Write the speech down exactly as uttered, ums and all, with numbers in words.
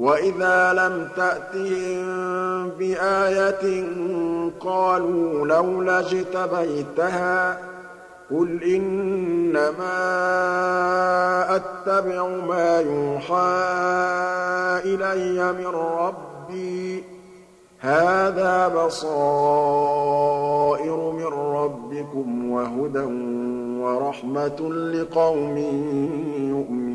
وَإِذَا لَمْ تَأْتِهِم بِآيَةٍ قَالُوا لَوْلَا اجْتَبَيْتَهَا ۚ قُلْ إِنَّمَا أَتَّبِعُ مَا يُوحَىٰ إِلَيَّ مِن رَّبِّي ۚ هَٰذَا بَصَائِرُ مِن رَّبِّكُمْ وَهُدًى وَرَحْمَةٌ لِّقَوْمٍ يُؤْمِنُونَ